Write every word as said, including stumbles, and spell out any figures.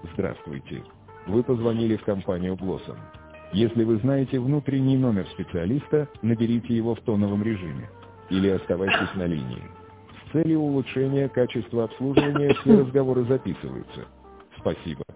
Здравствуйте. Вы позвонили в компанию Blossom. Если вы знаете внутренний номер специалиста, наберите его в тоновом режиме. Или оставайтесь на линии. С целью улучшения качества обслуживания все разговоры записываются. Спасибо.